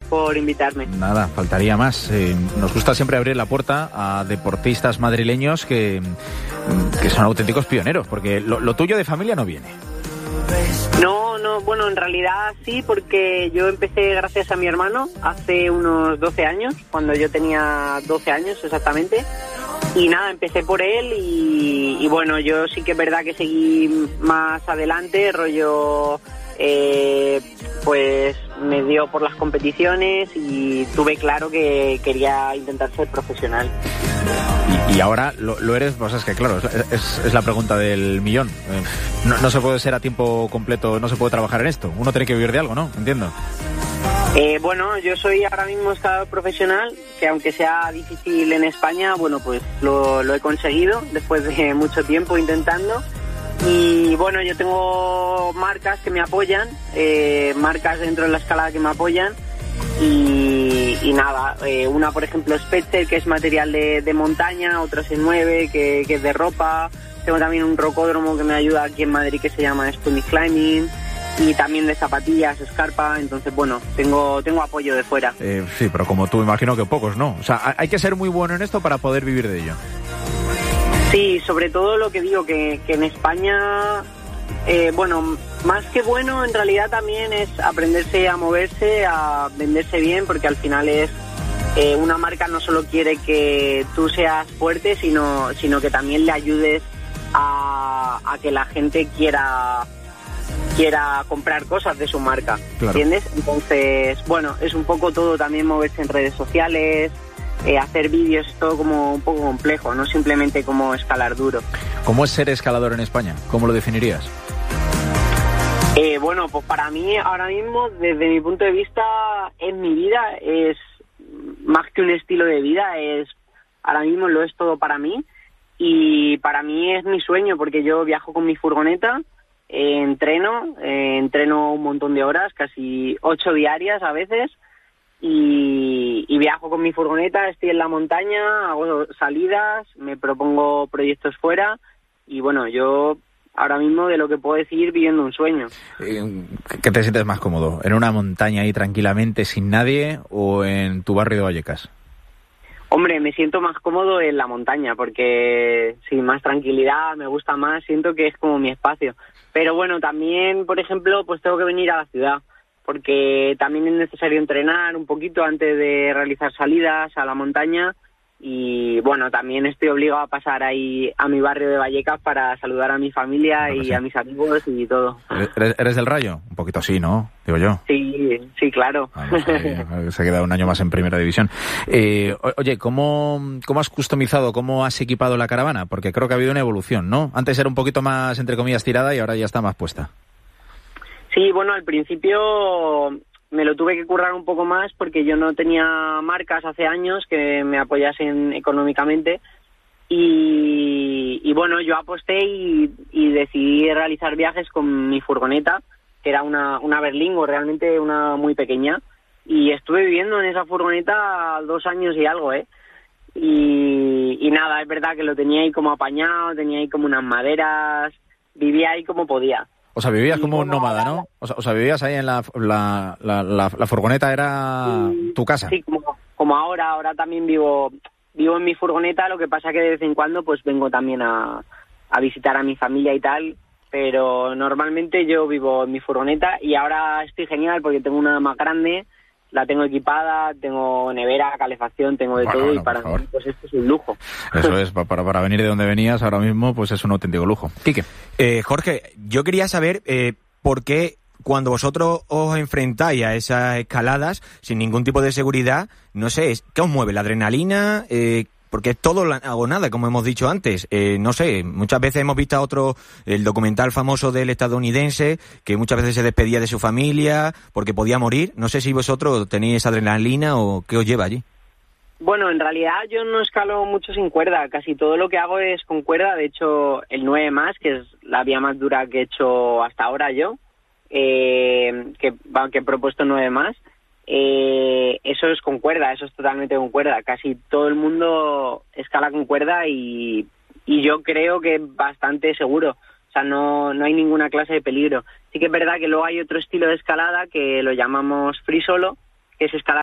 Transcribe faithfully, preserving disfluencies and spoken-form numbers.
por invitarme. Nada, faltaría más. Eh, nos gusta siempre abrir la puerta a deportistas madrileños que, que son auténticos pioneros, porque lo, lo tuyo de familia no viene. No, no, bueno, en realidad sí, porque yo empecé gracias a mi hermano hace unos doce años, cuando yo tenía doce años exactamente. Y nada, empecé por él y, y bueno, yo sí que es verdad que seguí más adelante, rollo, eh, pues me dio por las competiciones y tuve claro que quería intentar ser profesional. Y, y ahora lo, lo eres, pues es que claro, es, es, es la pregunta del millón. Eh, no, no se puede ser a tiempo completo, no se puede trabajar en esto. Uno tiene que vivir de algo, ¿no? Entiendo. Eh, bueno, yo soy ahora mismo escalador profesional, que aunque sea difícil en España, bueno, pues lo, lo he conseguido después de mucho tiempo intentando. Y bueno, yo tengo marcas que me apoyan, eh, marcas dentro de la escalada que me apoyan. Y, y nada, eh, una por ejemplo es Spetzer, que es material de, de montaña, otra es nueve, que, que es de ropa. Tengo también un rocódromo que me ayuda aquí en Madrid que se llama Sputnik Climbing. Y también de zapatillas, escarpa, entonces bueno, tengo tengo apoyo de fuera. Eh, sí, pero como tú, imagino que pocos, ¿no? O sea, hay que ser muy bueno en esto para poder vivir de ello. Sí, sobre todo lo que digo, que, que en España, eh, bueno, más que bueno, en realidad también es aprenderse a moverse, a venderse bien, porque al final es, eh, una marca no solo quiere que tú seas fuerte, sino, sino que también le ayudes a, a que la gente quiera... quiera comprar cosas de su marca, claro. ¿Entiendes? Entonces, bueno, es un poco todo también moverse en redes sociales, eh, hacer vídeos, es todo como un poco complejo, no simplemente como escalar duro. ¿Cómo es ser escalador en España? ¿Cómo lo definirías? Eh, bueno, pues para mí ahora mismo, desde mi punto de vista, en mi vida es más que un estilo de vida, es ahora mismo lo es todo para mí y para mí es mi sueño porque yo viajo con mi furgoneta. Eh, entreno, eh, entreno un montón de horas, casi ocho diarias a veces, y, y viajo con mi furgoneta, estoy en la montaña, hago salidas, me propongo proyectos fuera, y bueno, yo ahora mismo de lo que puedo decir viviendo un sueño. ¿Qué te sientes más cómodo? ¿En una montaña ahí tranquilamente sin nadie o en tu barrio de Vallecas? Hombre, me siento más cómodo en la montaña porque sí, más tranquilidad, me gusta más, siento que es como mi espacio. Pero bueno, también, por ejemplo, pues tengo que venir a la ciudad porque también es necesario entrenar un poquito antes de realizar salidas a la montaña y bueno, también estoy obligado a pasar ahí a mi barrio de Vallecas para saludar a mi familia bueno, y sí. a mis amigos y todo. ¿Eres, ¿Eres del Rayo? Un poquito sí, ¿no? Digo yo. Sí, sí, claro. Vamos, ahí, se ha quedado un año más en Primera División. Eh, oye, ¿cómo, ¿cómo has customizado, cómo has equipado la caravana? Porque creo que ha habido una evolución, ¿no? Antes era un poquito más, entre comillas, tirada y ahora ya está más puesta. Sí, bueno, al principio me lo tuve que currar un poco más porque yo no tenía marcas hace años que me apoyasen económicamente y, y bueno, yo aposté y, y decidí realizar viajes con mi furgoneta, que era una, una Berlingo, realmente una muy pequeña, y estuve viviendo en esa furgoneta dos años y algo, ¿eh? Y, y nada, es verdad que lo tenía ahí como apañado, tenía ahí como unas maderas, vivía ahí como podía. O sea, vivías como un nómada, ¿no? O sea, o sea, vivías ahí en la, la, la, la, la furgoneta, era sí, tu casa. Sí, como, como ahora, ahora también vivo vivo en mi furgoneta, lo que pasa que de vez en cuando pues vengo también a, a visitar a mi familia y tal, pero normalmente yo vivo en mi furgoneta y ahora estoy genial porque tengo una más grande, la tengo equipada, tengo nevera, calefacción, tengo de bueno, todo bueno, y para mí pues esto es un lujo. Eso es, para, para venir de donde venías ahora mismo pues es un auténtico lujo. Quique. Eh, Jorge, yo quería saber eh, por qué cuando vosotros os enfrentáis a esas escaladas sin ningún tipo de seguridad, no sé, ¿qué os mueve? ¿La adrenalina? Eh, porque es todo o nada, como hemos dicho antes. Eh, no sé, muchas veces hemos visto a otro, el documental famoso del estadounidense, que muchas veces se despedía de su familia porque podía morir. No sé si vosotros tenéis esa adrenalina o qué os lleva allí. Bueno, en realidad yo no escalo mucho sin cuerda. Casi todo lo que hago es con cuerda. De hecho, el nueve más, que es la vía más dura que he hecho hasta ahora yo, eh, que, que he propuesto nueve más, Eh, eso es con cuerda, eso es totalmente con cuerda. Casi todo el mundo escala con cuerda y, y yo creo que es bastante seguro. O sea, no, no hay ninguna clase de peligro. Sí que es verdad que luego hay otro estilo de escalada que lo llamamos free solo, que es escalar